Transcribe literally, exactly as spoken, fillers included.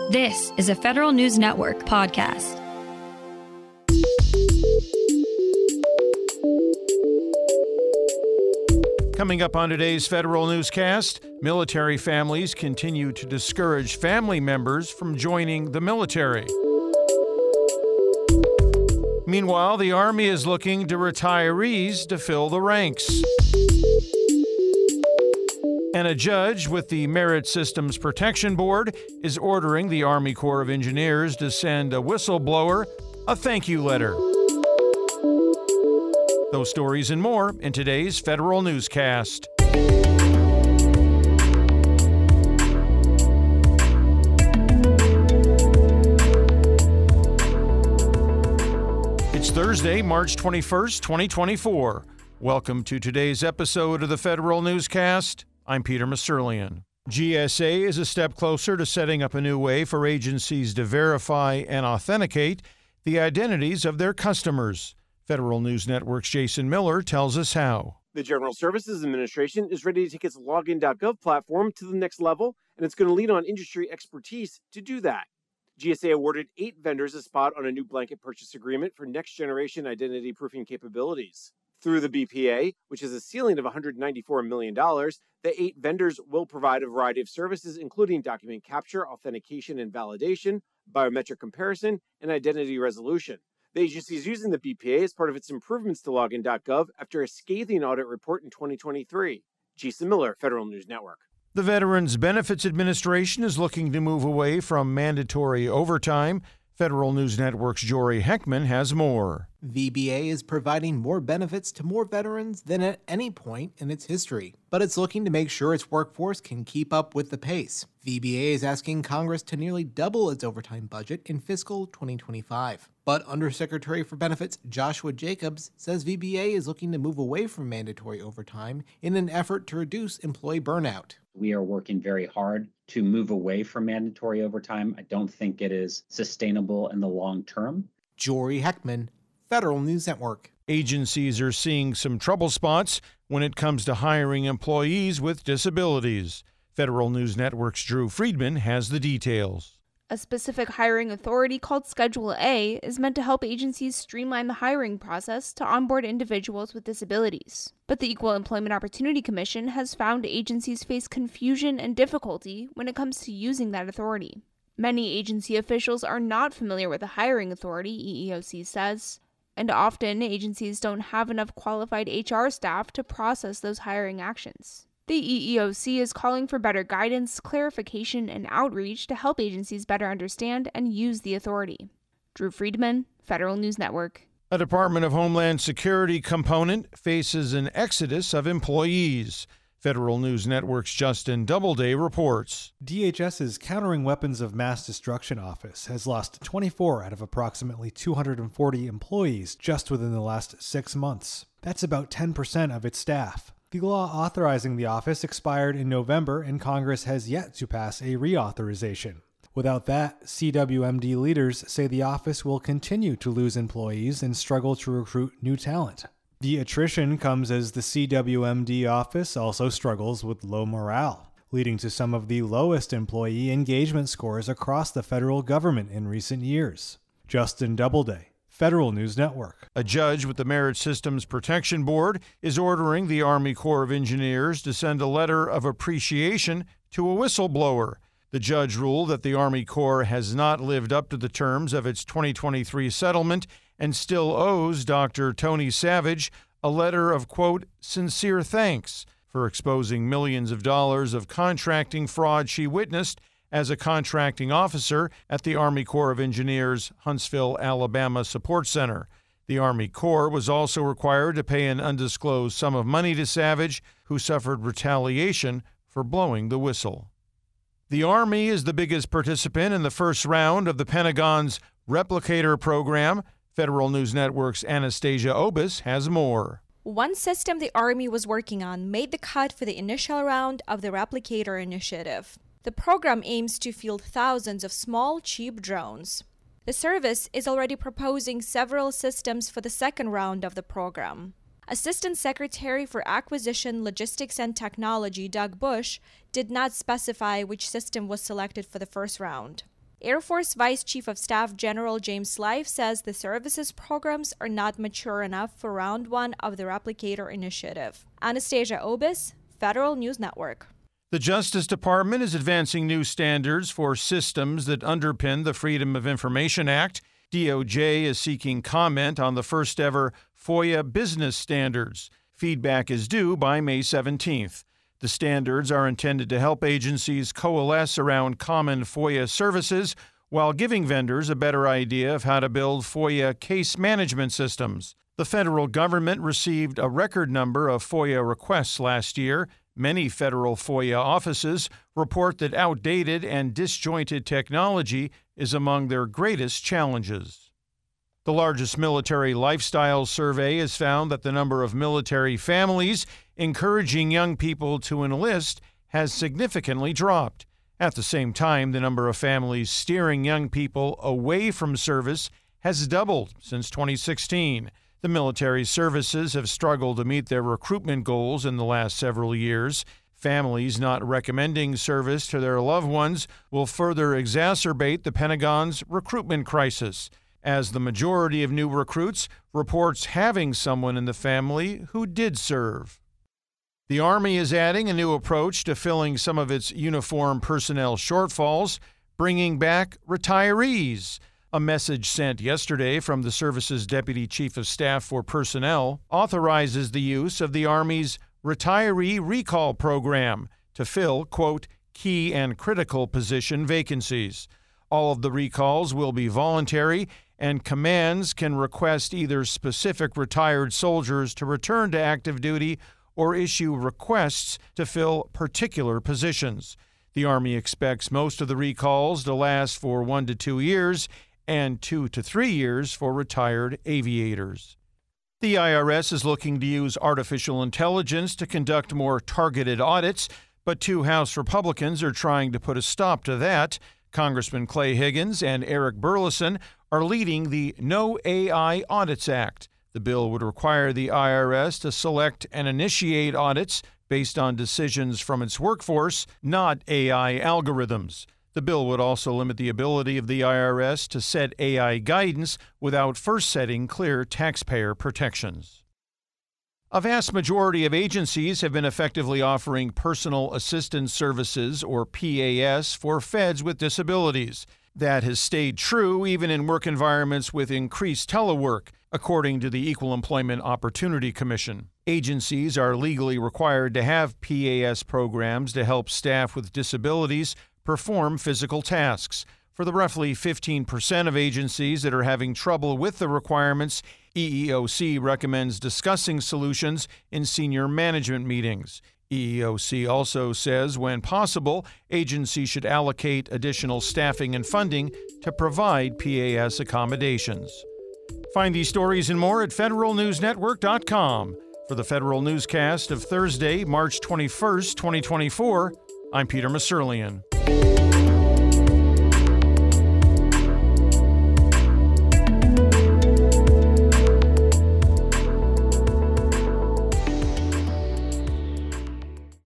This is a Federal News Network podcast. Coming up on today's Federal Newscast, military families continue to discourage family members from joining the military. Meanwhile, the Army is looking to retirees to fill the ranks. And a judge with the Merit Systems Protection Board is ordering the Army Corps of Engineers to send a whistleblower a thank you letter. Those stories and more in today's Federal Newscast. It's Thursday, March twenty-first, twenty twenty-four. Welcome to today's episode of the Federal Newscast. I'm Peter Musurlian. G S A is a step closer to setting up a new way for agencies to verify and authenticate the identities of their customers. Federal News Network's Jason Miller tells us how. The General Services Administration is ready to take its login dot gov platform to the next level, and it's going to lean on industry expertise to do that. G S A awarded eight vendors a spot on a new blanket purchase agreement for next-generation identity proofing capabilities. Through the B P A, which is a ceiling of one hundred ninety-four million dollars, the eight vendors will provide a variety of services, including document capture, authentication and validation, biometric comparison, and identity resolution. The agency is using the B P A as part of its improvements to login dot gov after a scathing audit report in twenty twenty-three. Jason Miller, Federal News Network. The Veterans Benefits Administration is looking to move away from mandatory overtime. Federal News Network's Jory Heckman has more. V B A is providing more benefits to more veterans than at any point in its history, but it's looking to make sure its workforce can keep up with the pace. V B A is asking Congress to nearly double its overtime budget in fiscal twenty twenty-five. But Undersecretary for Benefits Joshua Jacobs says V B A is looking to move away from mandatory overtime in an effort to reduce employee burnout. We are working very hard to move away from mandatory overtime. I don't think it is sustainable in the long term. Jory Heckman, Federal News Network. Agencies are seeing some trouble spots when it comes to hiring employees with disabilities. Federal News Network's Drew Friedman has the details. A specific hiring authority called Schedule A is meant to help agencies streamline the hiring process to onboard individuals with disabilities. But the Equal Employment Opportunity Commission has found agencies face confusion and difficulty when it comes to using that authority. Many agency officials are not familiar with the hiring authority, E E O C says, and often agencies don't have enough qualified H R staff to process those hiring actions. The E E O C is calling for better guidance, clarification, and outreach to help agencies better understand and use the authority. Drew Friedman, Federal News Network. A Department of Homeland Security component faces an exodus of employees. Federal News Network's Justin Doubleday reports. DHS's Countering Weapons of Mass Destruction Office has lost twenty-four out of approximately two hundred forty employees just within the last six months. That's about ten percent of its staff. The law authorizing the office expired in November, and Congress has yet to pass a reauthorization. Without that, C W M D leaders say the office will continue to lose employees and struggle to recruit new talent. The attrition comes as the C W M D office also struggles with low morale, leading to some of the lowest employee engagement scores across the federal government in recent years. Justin Doubleday, Federal News Network. A judge with the Merit Systems Protection Board is ordering the Army Corps of Engineers to send a letter of appreciation to a whistleblower. The judge ruled that the Army Corps has not lived up to the terms of its twenty twenty-three settlement and still owes Doctor Tony Savage a letter of, quote, sincere thanks for exposing millions of dollars of contracting fraud she witnessed as a contracting officer at the Army Corps of Engineers Huntsville, Alabama Support Center. The Army Corps was also required to pay an undisclosed sum of money to Savage, who suffered retaliation for blowing the whistle. The Army is the biggest participant in the first round of the Pentagon's Replicator program. Federal News Network's Anastasia Obis has more. One system the Army was working on made the cut for the initial round of the Replicator initiative. The program aims to field thousands of small, cheap drones. The service is already proposing several systems for the second round of the program. Assistant Secretary for Acquisition, Logistics and Technology Doug Bush did not specify which system was selected for the first round. Air Force Vice Chief of Staff General James Life says the service's programs are not mature enough for round one of the Replicator initiative. Anastasia Obis, Federal News Network. The Justice Department is advancing new standards for systems that underpin the Freedom of Information Act. D O J is seeking comment on the first ever FOIA business standards. Feedback is due by May seventeenth. The standards are intended to help agencies coalesce around common FOIA services while giving vendors a better idea of how to build FOIA case management systems. The federal government received a record number of FOIA requests last year. Many federal FOIA offices report that outdated and disjointed technology is among their greatest challenges. The largest military lifestyle survey has found that the number of military families encouraging young people to enlist has significantly dropped. At the same time, the number of families steering young people away from service has doubled since twenty sixteen. The military services have struggled to meet their recruitment goals in the last several years. Families not recommending service to their loved ones will further exacerbate the Pentagon's recruitment crisis, as the majority of new recruits reports having someone in the family who did serve. The Army is adding a new approach to filling some of its uniformed personnel shortfalls, bringing back retirees. A message sent yesterday from the service's Deputy Chief of Staff for Personnel authorizes the use of the Army's Retiree Recall Program to fill, quote, key and critical position vacancies. All of the recalls will be voluntary, and commands can request either specific retired soldiers to return to active duty or issue requests to fill particular positions. The Army expects most of the recalls to last for one to two years and two to three years for retired aviators. The I R S is looking to use artificial intelligence to conduct more targeted audits, but two House Republicans are trying to put a stop to that. Congressman Clay Higgins and Eric Burleson are leading the No A I Audits Act. The bill would require the I R S to select and initiate audits based on decisions from its workforce, not A I algorithms. The bill would also limit the ability of the I R S to set A I guidance without first setting clear taxpayer protections. A vast majority of agencies have been effectively offering personal assistance services, or P A S, for feds with disabilities. That has stayed true even in work environments with increased telework, according to the Equal Employment Opportunity Commission. Agencies are legally required to have P A S programs to help staff with disabilities perform physical tasks. For the roughly fifteen percent of agencies that are having trouble with the requirements, E E O C recommends discussing solutions in senior management meetings. E E O C also says, when possible, agencies should allocate additional staffing and funding to provide P A S accommodations. Find these stories and more at federal news network dot com. For the Federal Newscast of Thursday, March twenty-first, twenty twenty-four, I'm Peter Musurlian.